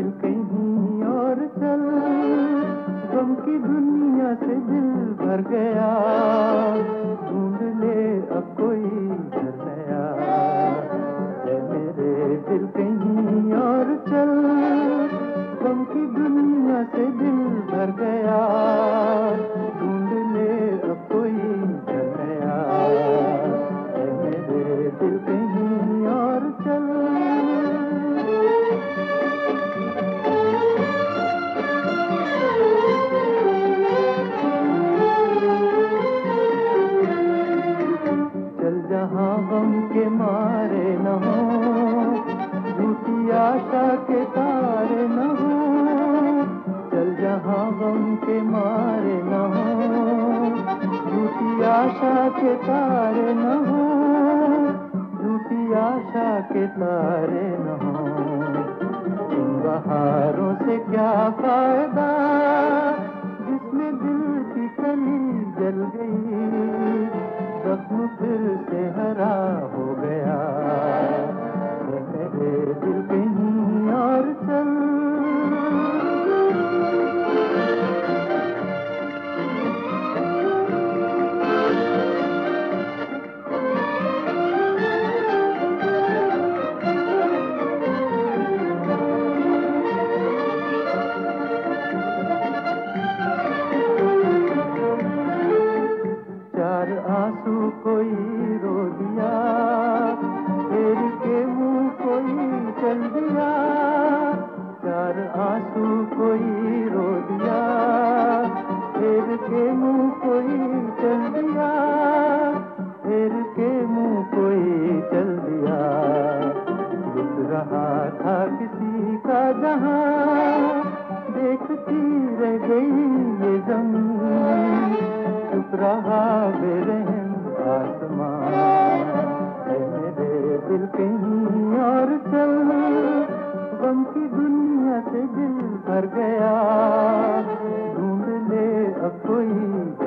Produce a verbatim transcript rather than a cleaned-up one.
दिल कहीं और चल, गम की दुनिया से दिल भर गया, ढूंढ ले अब कोई घर नया। ऐ मेरे दिल कहीं और चल, गम की दुनिया से दिल भर गया, ढूंढ ले अब कोई घर नया। ऐ मेरे दिल कहीं और चल। चल जहाँ गम के मारे न हो, झूठी आशा के तारे न हो। चल जहाँ गम के मारे न हो, झूठी आशा के तारे न हो, झूठी आशा के तारे न हो। इन बहारों से क्या फायदा जिसमें दिल की कली जल गई, जख्म फिर से हरा हो गया। ऐ मेरे दिल कहीं और चल। चार आंसू कोई रो दिया, फेर के मुंह कोई चल दिया। चार आंसू कोई रो दिया, फेर के मुंह कोई चल दिया, फेर के मुंह कोई चल दिया। रुक रहा था किसी का जहां, देखती रह गई ये ज़मीं, चुप रहा बेरहम आसमां। ऐ मेरे दिल कहीं और चल, गम की दुनिया से दिल भर गया, ढूंढ ले अब कोई